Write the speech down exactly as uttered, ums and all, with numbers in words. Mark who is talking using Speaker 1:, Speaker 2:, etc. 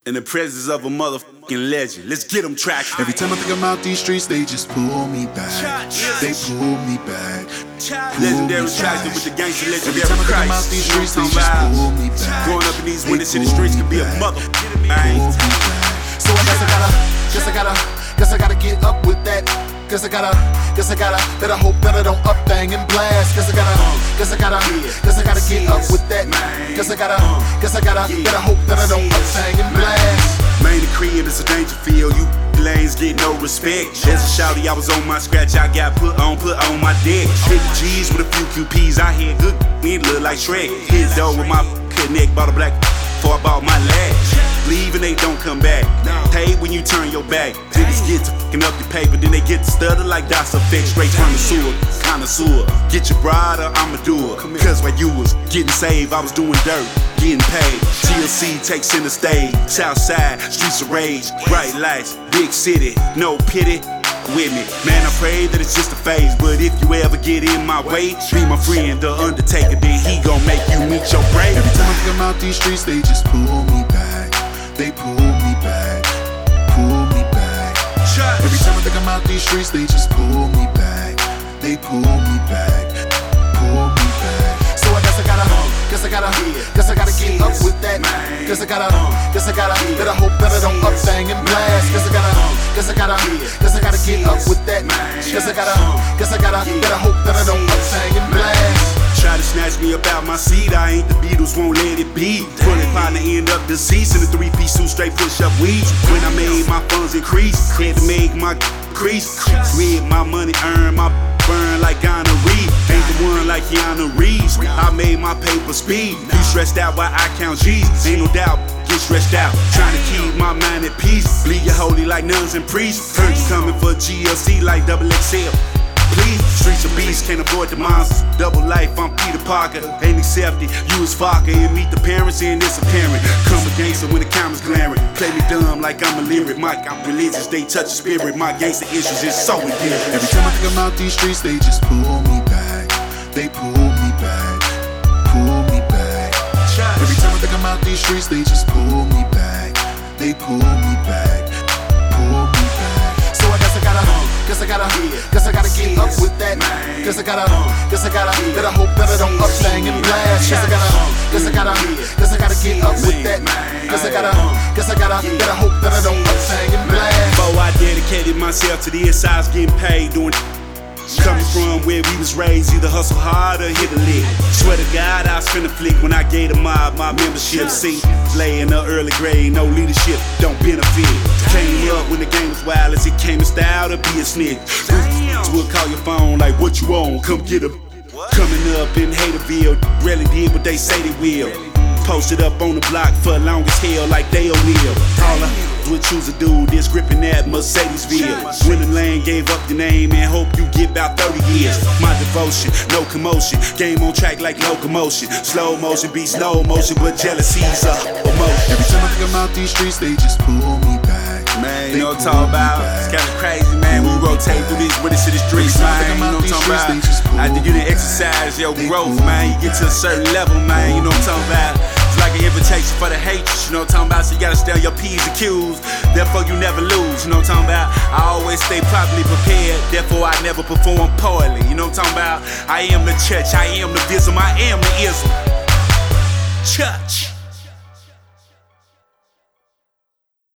Speaker 1: In the presence of a motherfucking legend. Let's get them traction.
Speaker 2: Every time I think I'm out these streets, they just pull me back. They pull me back. Pull
Speaker 1: Legendary
Speaker 2: me
Speaker 1: traction
Speaker 2: back.
Speaker 1: with the gangster legendary
Speaker 2: Every time I think I'm out
Speaker 1: Christ.
Speaker 2: these streets, they
Speaker 1: You know
Speaker 2: just
Speaker 1: what I'm
Speaker 2: pull
Speaker 1: talking
Speaker 2: me
Speaker 1: about?
Speaker 2: back.
Speaker 1: Growing up in these
Speaker 2: They
Speaker 1: winter city
Speaker 2: pull
Speaker 1: streets
Speaker 2: me
Speaker 1: could be a
Speaker 2: back.
Speaker 1: mother.
Speaker 2: Pull me back. So I guess I gotta, guess I gotta, guess I gotta get up with that. Guess I gotta, guess I gotta, better hope that I don't up bang and blast. Guess I gotta, guess I gotta, guess I gotta get up with that. Guess I gotta, guess I gotta, better hope that I don't up bang and blast.
Speaker 1: Man, the crib is a danger field. You lanes get no respect. As a shouty, I was on my scratch. I got put on, put on my deck. Hit the G's with a few Q Ps. I had good, it look like Shrek. Hit the door with my neck, bought a black before I bought my lash. Leave and they don't come back. Pay when you turn your back. Niggas get to fucking up your paper, then they get to stutter like that's effect. Straight from the sewer, connoisseur. Get your bride or I'ma do it. Cause while you was getting saved, I was doing dirt, getting paid. T L C takes center stage. Southside, streets of rage. Bright lights, big city, no pity. With me, man, I pray that it's just a phase. But if you ever get in my way, be my friend, the Undertaker, then he gon' make you meet your brave.
Speaker 2: Every time I think I'm out these streets, they just pull me back. They pull me back, pull me back. Every time I think I'm out these streets, they just pull me back. They pull me back, pull me back. So I guess I gotta, guess I gotta, guess I gotta get up with that. Guess I gotta, guess I gotta, better hope that I don't up bang and blast. Guess I gotta, guess I gotta, guess I gotta get up with that. Guess I gotta, guess I gotta, better hope that I don't up bang and blast.
Speaker 1: Try to snatch me up out my seat, I ain't the Beatles, won't let it be. Bullet partner end up deceased in a three-piece suit, straight push-up weed. When I made my funds increase, had to make my crease. Read my money, earn my burn like gonorrhea. Ain't the one like Keanu Reeves. I made my paper speed. You stressed out while I count G's. Ain't no doubt, get stressed out. Trying to keep my mind at peace. Bleed you holy like nuns and priests. Heard you coming for G L C like double X L. Please, streets of beasts, can't avoid the monsters. Double life, I'm Peter Parker. Ain't accepted, you is Vodka. And meet the parents and it's apparent. Come a gangster when the camera's glaring. Play me dumb like I'm a lyric. Mike, I'm religious, they touch the spirit. My gangster issues is so endearing.
Speaker 2: Every time I think I'm out these streets, they just pull me back. They pull me back, pull me back. Every time I think I'm out these streets, they just pull me back. They pull me back, pull me back. So I guess I gotta, guess I gotta, guess I gotta get up with that. Guess I gotta, guess I gotta, better hope that I don't up bang and blast. Guess I gotta, guess I gotta, guess I gotta get up with that. Guess I gotta, guess I gotta, better hope that I don't up bang and blast.
Speaker 1: Before I dedicated myself to this, I was getting paid doing. Coming from where we was raised, either hustle hard or hit a lick. Swear to God, I was finna flick when I gave the mob my membership. See, lay in the early grade, no leadership, don't benefit. Came up when the game was wild, as it came in style to be a snitch. Would call your phone like, what you on? Come get 'em. Coming up in Haterville, rarely did what they say they will. Posted up on the block for long as hell like they O'Neal. All I would choose a dude that's gripping that Mercedesville. When the lane gave up the name and hope you get about thirty years. My devotion, no commotion. Game on track like locomotion. Slow motion beats slow motion, but jealousy's a emotion.
Speaker 2: Every time I think I'm out these streets, they just pull me back.
Speaker 1: Man, you know what I'm talking about? It's kinda crazy, man. We rotate through these with this to the streets, man. You know what I'm talking about? After you done exercise your growth, man, you get to a certain level, man. You know what I'm talking about? It's like an invitation for the haters, you know what I'm talking about? So you gotta stay on your P's and Q's, therefore you never lose, you know what I'm talking about? I always stay properly prepared, therefore I never perform poorly, you know what I'm talking about? I am the church, I am the vism, I am the ism. Church.